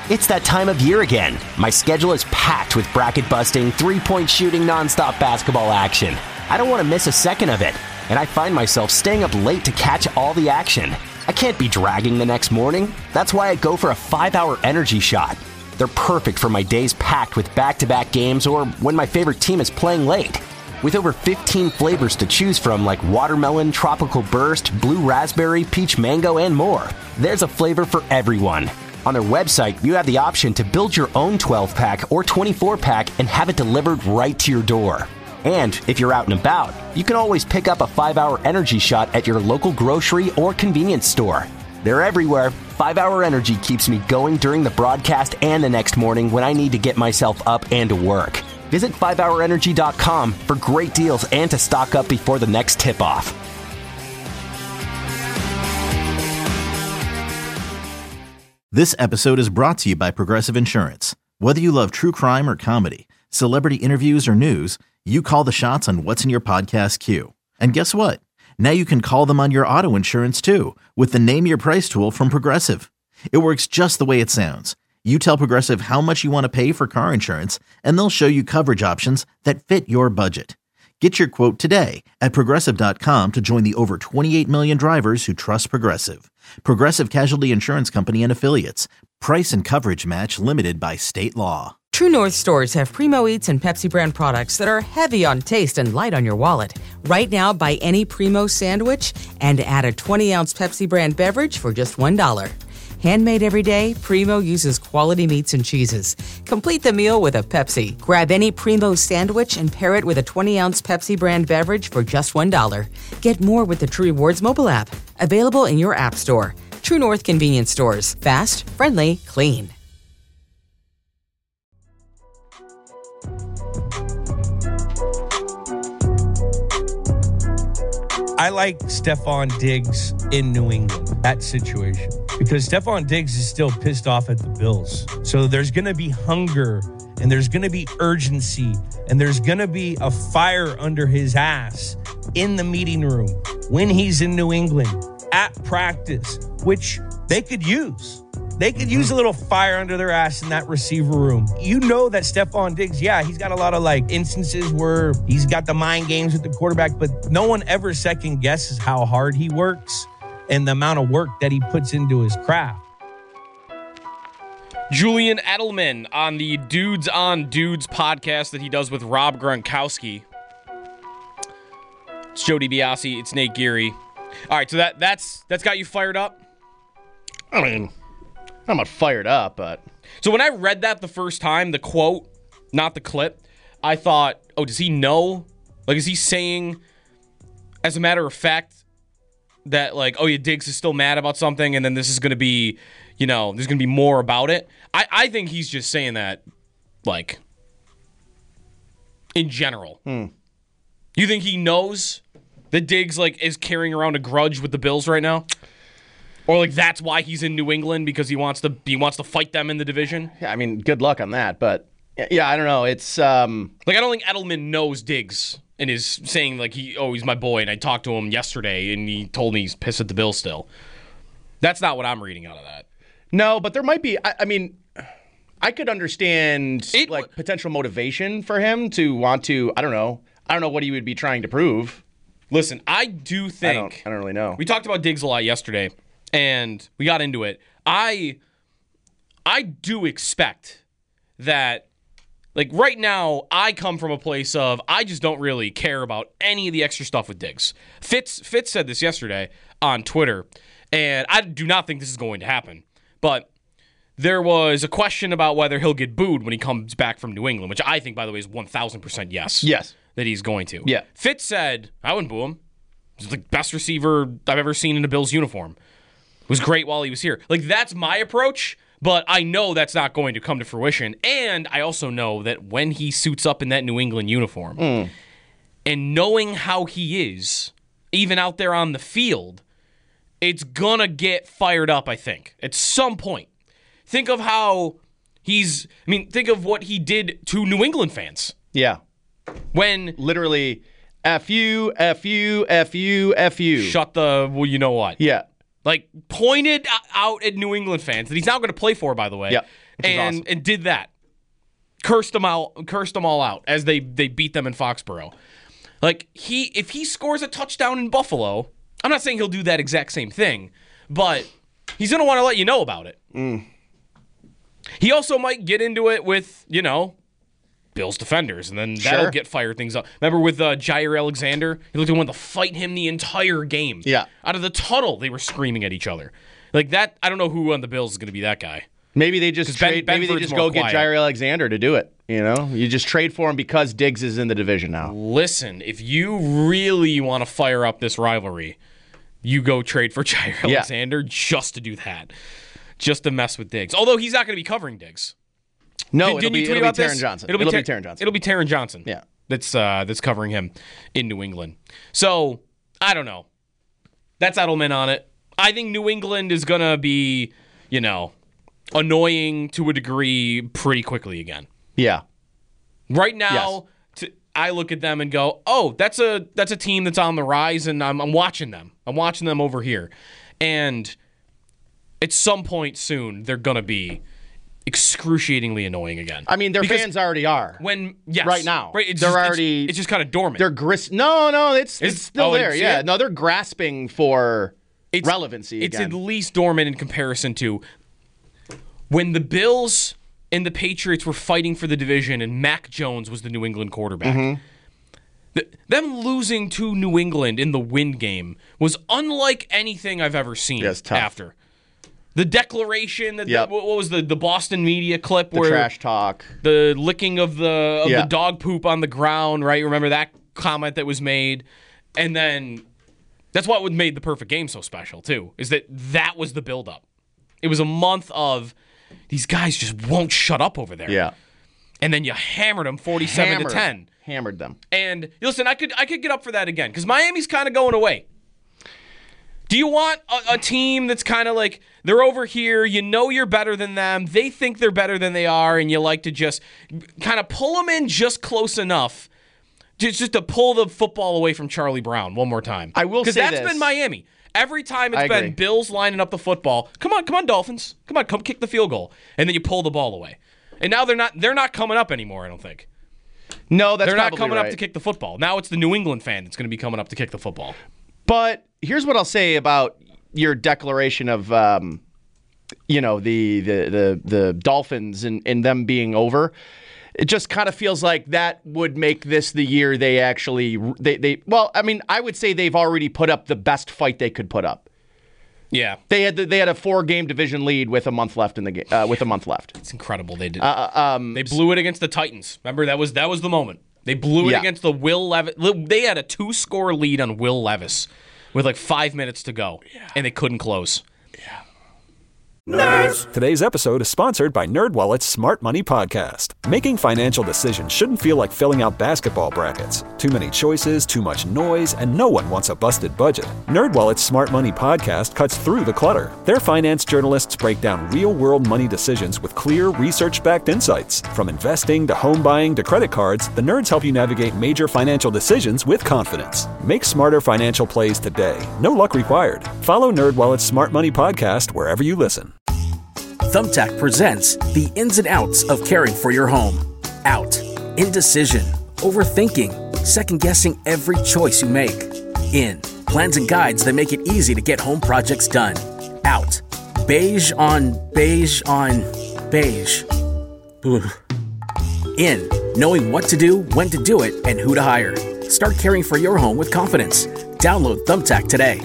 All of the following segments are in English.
It's that time of year again. My schedule is packed with bracket-busting, three-point shooting, nonstop basketball action. I don't want to miss a second of it, and I find myself staying up late to catch all the action. I can't be dragging the next morning. That's why I go for a 5-hour energy shot. They're perfect for my days packed with back-to-back games or when my favorite team is playing late. With over 15 flavors to choose from like watermelon, tropical burst, blue raspberry, peach mango, and more, there's a flavor for everyone. On their website, you have the option to build your own 12-pack or 24-pack and have it delivered right to your door. And if you're out and about, you can always pick up a 5-hour energy shot at your local grocery or convenience store. They're everywhere. 5-hour energy keeps me going during the broadcast and the next morning when I need to get myself up and to work. Visit 5hourenergy.com for great deals and to stock up before the next tip-off. This episode is brought to you by Progressive Insurance. Whether you love true crime or comedy, celebrity interviews or news, you call the shots on what's in your podcast queue. And guess what? Now you can call them on your auto insurance too with the Name Your Price tool from Progressive. It works just the way it sounds. You tell Progressive how much you want to pay for car insurance, and they'll show you coverage options that fit your budget. Get your quote today at Progressive.com to join the over 28 million drivers who trust Progressive. Progressive Casualty Insurance Company and Affiliates. Price and coverage match limited by state law. True North stores have Primo Eats and Pepsi brand products that are heavy on taste and light on your wallet. Right now, buy any Primo sandwich and add a 20-ounce Pepsi brand beverage for just $1. Handmade every day, Primo uses quality meats and cheeses. Complete the meal with a Pepsi. Grab any Primo sandwich and pair it with a 20-ounce Pepsi brand beverage for just $1. Get more with the True Rewards mobile app. Available in your app store. True North convenience stores. Fast, friendly, clean. I like Stephon Diggs in New England, that situation, because Stephon Diggs is still pissed off at the Bills. So there's going to be hunger and there's going to be urgency and there's going to be a fire under his ass in the meeting room when he's in New England at practice, which they could use. They could use a little fire under their ass in that receiver room. You know that Stephon Diggs, yeah, he's got a lot of instances where he's got the mind games with the quarterback, but no one ever second guesses how hard he works and the amount of work that he puts into his craft. Julian Edelman on the Dudes on Dudes podcast that he does with Rob Gronkowski. It's Joe DiBiase. It's Nate Geary. All right, so that's got you fired up? I mean, I'm not fired up, but... So when I read that the first time, the quote, not the clip, I thought, oh, does he know? Is he saying, as a matter of fact, that, Diggs is still mad about something, and then this is going to be, there's going to be more about it? I think he's just saying that, in general. You think he knows that Diggs, is carrying around a grudge with the Bills right now? Or that's why he's in New England, because he wants to fight them in the division? Yeah, I mean, good luck on that, but yeah, I don't know. It's I don't think Edelman knows Diggs and is saying he's my boy, and I talked to him yesterday and he told me he's pissed at the Bills still. That's not what I'm reading out of that. No, but there might be. I mean, I could understand potential motivation for him to want to. I don't know what he would be trying to prove. Listen, I do think I don't really know. We talked about Diggs a lot yesterday. And we got into it. I do expect that, right now, I come from a place of I just don't really care about any of the extra stuff with Diggs. Fitz said this yesterday on Twitter, and I do not think this is going to happen. But there was a question about whether he'll get booed when he comes back from New England, which I think, by the way, is 1,000% yes. Yes. That he's going to. Yeah. Fitz said, I wouldn't boo him. He's the best receiver I've ever seen in a Bills uniform. Was great while he was here. That's my approach, but I know that's not going to come to fruition. And I also know that when he suits up in that New England uniform, and knowing how he is, even out there on the field, it's going to get fired up, I think, at some point. Think of how think of what he did to New England fans. Yeah. When literally, F you, F you, F you, F you. Shut the, well, you know what. Yeah. Like, pointed out at New England fans that he's now going to play for, by the way. Yep, awesome. And did that. Cursed them all out as they beat them in Foxborough. Like, if he scores a touchdown in Buffalo, I'm not saying he'll do that exact same thing, but he's going to want to let you know about it. He also might get into it with, Bills defenders, and then that'll get fire things up. Remember with Jair Alexander? He looked like he wanted to fight him the entire game. Yeah. Out of the tunnel, they were screaming at each other. Like that, I don't know who on the Bills is going to be that guy. Maybe they just trade. Maybe they just go get Jair Alexander to do it. You just trade for him because Diggs is in the division now. Listen, if you really want to fire up this rivalry, you go trade for Jair Alexander just to do that, just to mess with Diggs. Although he's not going to be covering Diggs. No, it'll be Taron Johnson. It'll be Taron Johnson. It'll be Taron Johnson. Yeah, that's covering him in New England. So I don't know. That's Edelman on it. I think New England is gonna be, annoying to a degree pretty quickly again. Yeah. Right now, I look at them and go, "Oh, that's a team that's on the rise," and I'm watching them. I'm watching them over here, and at some point soon, they're gonna be excruciatingly annoying again. I mean, their fans already are. Right now. Right, it's just kind of dormant. They're No, it's still there. Yeah. No, they're grasping for relevancy It's again. at least dormant in comparison to when the Bills and the Patriots were fighting for the division and Mac Jones was the New England quarterback. Them losing to New England in the win game was unlike anything I've ever seen after. The declaration, what was the Boston media clip the where trash talk, the licking of the dog poop on the ground, right? Remember that comment that was made? And then that's what made the perfect game so special too, is that was the buildup. It was a month of these guys just won't shut up over there. Yeah. And then you hammered them 47-10. Hammered them. And listen, I could get up for that again because Miami's kind of going away. Do you want a team that's kind of like, they're over here, you're better than them, they think they're better than they are, and you like to just kind of pull them in just close enough just to pull the football away from Charlie Brown one more time? I will say this. Because that's been Miami. Every time it's been Bills lining up the football, come on, Dolphins. Come kick the field goal. And then you pull the ball away. And now they're not coming up anymore, I don't think. No, that's they're not coming right. up to kick the football. Now it's the New England fan that's going to be coming up to kick the football. But here's what I'll say about your declaration of, the Dolphins and them being over. It just kind of feels like that would make this the year they actually well, I mean, I would say they've already put up the best fight they could put up. Yeah, they had a 4-game division lead with a month left in the game. With a month left, it's incredible they did. They blew it against the Titans. Remember that was the moment. They blew it against the Will Levis. They had a 2-score lead on Will Levis with like 5 minutes to go, and they couldn't close. Yeah. Nerds! Today's episode is sponsored by NerdWallet's Smart Money Podcast. Making financial decisions shouldn't feel like filling out basketball brackets. Too many choices, too much noise, and no one wants a busted budget. NerdWallet's Smart Money Podcast cuts through the clutter. Their finance journalists break down real-world money decisions with clear, research-backed insights. From investing to home buying to credit cards, the nerds help you navigate major financial decisions with confidence. Make smarter financial plays today. No luck required. Follow NerdWallet's Smart Money Podcast wherever you listen. Thumbtack presents the ins and outs of caring for your home. Out. Indecision. Overthinking. Second-guessing every choice you make. In. Plans and guides that make it easy to get home projects done. Out. Beige on beige on beige. Ugh. In. Knowing what to do, when to do it, and who to hire. Start caring for your home with confidence. Download Thumbtack today.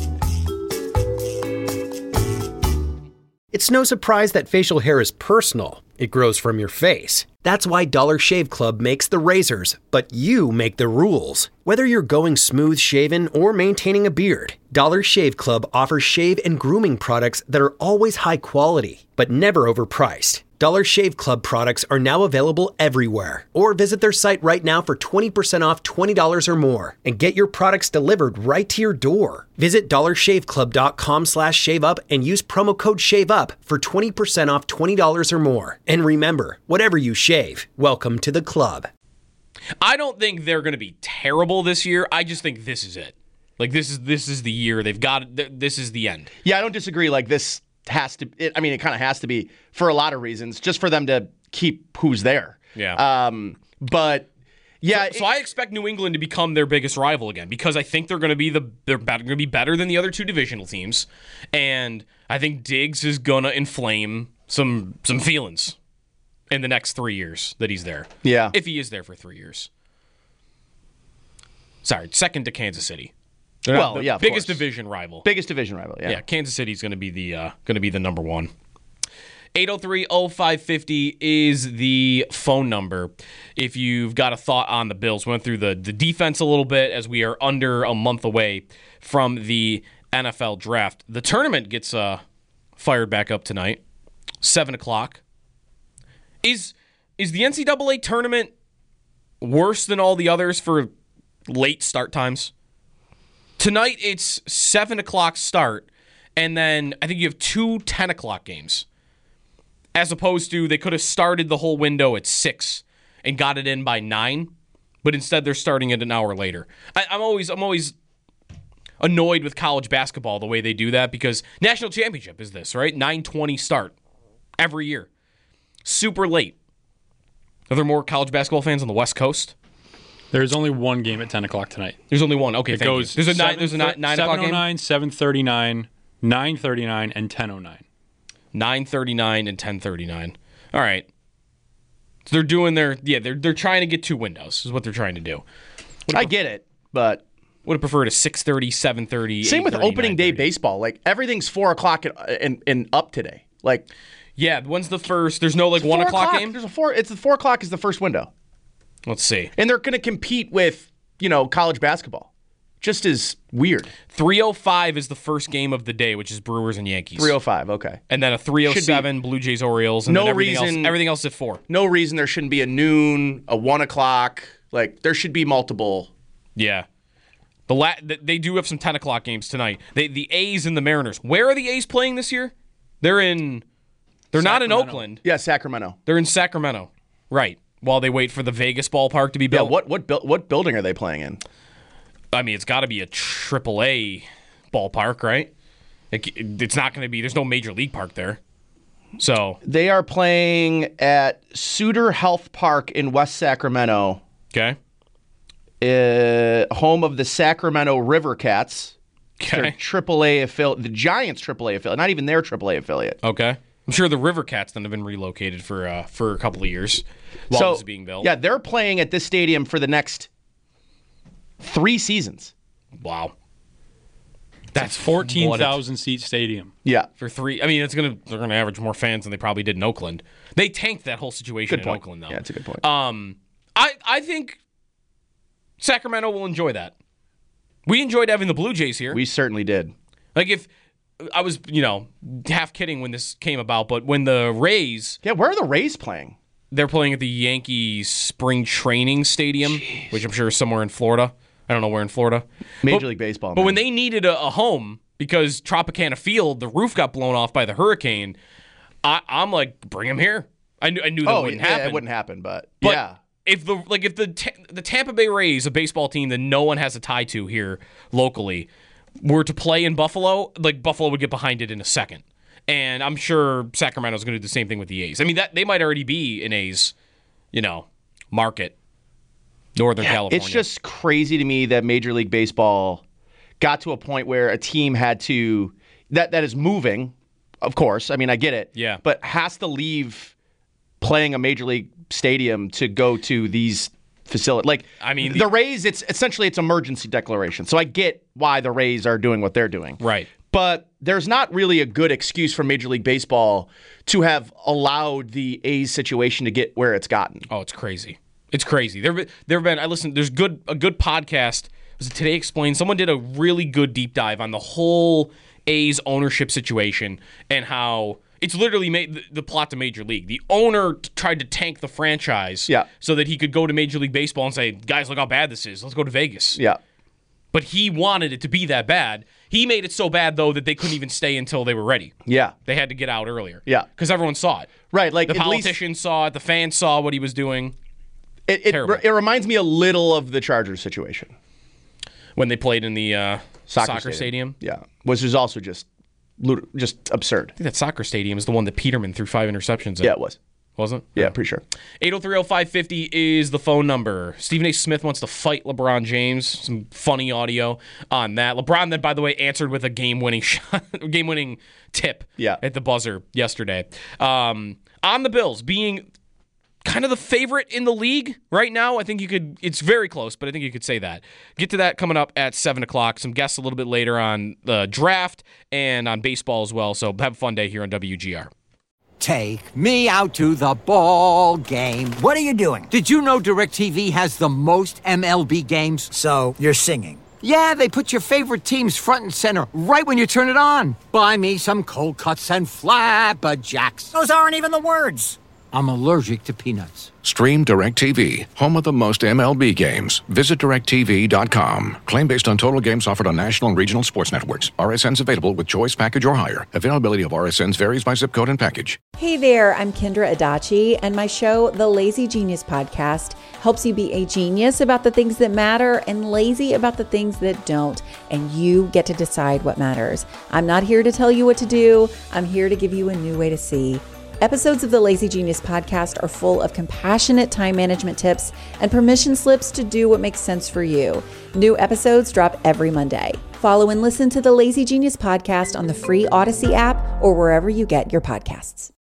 It's no surprise that facial hair is personal. It grows from your face. That's why Dollar Shave Club makes the razors, but you make the rules. Whether you're going smooth shaven or maintaining a beard, Dollar Shave Club offers shave and grooming products that are always high quality, but never overpriced. Dollar Shave Club products are now available everywhere. Or visit their site right now for 20% off $20 or more and get your products delivered right to your door. Visit dollarshaveclub.com/shaveup and use promo code SHAVEUP for 20% off $20 or more. And remember, whatever you shave, welcome to the club. I don't think they're going to be terrible this year. I just think this is it. Like this is the year they've got. This is the end. Yeah, I don't disagree. Like this has to. It kind of has to be for a lot of reasons, just for them to keep who's there. Yeah. But yeah. So I expect New England to become their biggest rival again because I think they're going to be better than the other two divisional teams, and I think Diggs is going to inflame some feelings in the next 3 years that he's there. Yeah. If he is there for 3 years. Sorry, second to Kansas City. Well, yeah, of biggest course. division rival. Biggest division rival, yeah. Yeah, Kansas City's going to be the number one. 803-0550 is the phone number. If you've got a thought on the Bills, we went through the defense a little bit as we are under a month away from the NFL draft. The tournament gets fired back up tonight, 7 o'clock. Is the NCAA tournament worse than all the others for late start times? Tonight it's 7 o'clock start, and then I think you have 2 10 o'clock games. As opposed to they could have started the whole window at 6 and got it in by 9, but instead they're starting it an hour later. I'm always annoyed with college basketball the way they do that because national championship is this, right? 9:20 start every year. Super late. Are there more college basketball fans on the West Coast? There's only one game at 10 o'clock tonight. There's only one. Okay, it thank goes you. There's a 9 o'clock game? 7:09, 7:39, 9:39, and 10:09. 9:39 and 10:39. All right. So they're doing they're trying to get 2 windows is what they're trying to do. I get it, but would have preferred a 6:30, 7:30. Same with opening day baseball. Like everything's 4 o'clock and up today. Like, yeah, when's the first? There's no 1 o'clock game. There's It's the 4 o'clock is the first window. Let's see. And they're going to compete with college basketball. Just as weird. 3:05 is the first game of the day, which is Brewers and Yankees. 3:05, okay. And then a 3:07 Blue Jays Orioles. And then everything else at 4. No reason there shouldn't be a noon, a 1 o'clock. Like there should be multiple. Yeah. They do have some 10 o'clock games tonight. The A's and the Mariners. Where are the A's playing this year? They're not in Oakland. Yeah, Sacramento. They're in Sacramento. Right. While they wait for the Vegas ballpark to be built. Yeah, what building are they playing in? I mean, it's got to be a AAA ballpark, right? It's not going to be. There's no major league park there. So they are playing at Suter Health Park in West Sacramento. Okay. Home of the Sacramento River Cats. Okay. Their AAA affiliate, the Giants AAA affiliate, not even their AAA affiliate. Okay. I'm sure the River Cats then have been relocated for a couple of years while this is being built. Yeah, they're playing at this stadium for the next 3 seasons. Wow. That's 14,000 seat stadium. Yeah. For 3. I mean, they're gonna average more fans than they probably did in Oakland. They tanked that whole situation in Oakland, though. Yeah, that's a good point. I think Sacramento will enjoy that. We enjoyed having the Blue Jays here. We certainly did. Like if I was, half kidding when this came about, but when the Rays... Yeah, where are the Rays playing? They're playing at the Yankees Spring Training Stadium, which I'm sure is somewhere in Florida. I don't know where in Florida. Major League Baseball. But when they needed a home because Tropicana Field, the roof got blown off by the hurricane, I'm like, bring them here. I knew that wouldn't happen. It wouldn't happen, but yeah. If the Tampa Bay Rays, a baseball team that no one has a tie to here locally, were to play in Buffalo, like Buffalo would get behind it in a second. And I'm sure Sacramento's going to do the same thing with the A's. I mean, that they might already be an A's, market, Northern California. It's just crazy to me that Major League Baseball got to a point where a team had to that is moving, of course. I mean, I get it. Yeah. But has to leave playing a Major League stadium to go to these facilities. Like, I mean, the Rays, it's emergency declaration. So I get why the Rays are doing what they're doing. Right. But there's not really a good excuse for Major League Baseball to have allowed the A's situation to get where it's gotten. Oh, it's crazy. It's crazy. There's a good podcast. Was it Today Explained? Someone did a really good deep dive on the whole A's ownership situation and how it's literally made the plot to Major League. The owner tried to tank the franchise so that he could go to Major League Baseball and say, guys, look how bad this is. Let's go to Vegas. Yeah. But he wanted it to be that bad. He made it so bad, though, that they couldn't even stay until they were ready. Yeah. They had to get out earlier. Yeah. Because everyone saw it. Right. Like the politicians saw it. The fans saw what he was doing. It reminds me a little of the Chargers situation. when they played in the soccer stadium. Yeah, which is also just absurd. I think that soccer stadium is the one that Peterman threw 5 interceptions in. Yeah, it was. Wasn't? Yeah, pretty sure. 803-0550 is the phone number. Stephen A. Smith wants to fight LeBron James. Some funny audio on that. LeBron then, by the way, answered with a game-winning shot, game-winning tip at the buzzer yesterday. On the Bills, being kind of the favorite in the league right now. I think you could, it's very close, but I think you could say that. Get to that coming up at 7 o'clock. Some guests a little bit later on the draft and on baseball as well. So have a fun day here on WGR. Take me out to the ball game. What are you doing? Did you know DirecTV has the most MLB games? So you're singing. Yeah, they put your favorite teams front and center right when you turn it on. Buy me some cold cuts and flapjacks. Those aren't even the words. I'm allergic to peanuts. Stream DirecTV, home of the most MLB games. Visit DirecTV.com. Claim based on total games offered on national and regional sports networks. RSNs available with choice package or higher. Availability of RSNs varies by zip code and package. Hey there, I'm Kendra Adachi, and my show, The Lazy Genius Podcast, helps you be a genius about the things that matter and lazy about the things that don't. And you get to decide what matters. I'm not here to tell you what to do. I'm here to give you a new way to see. Episodes of the Lazy Genius Podcast are full of compassionate time management tips and permission slips to do what makes sense for you. New episodes drop every Monday. Follow and listen to the Lazy Genius Podcast on the free Odyssey app or wherever you get your podcasts.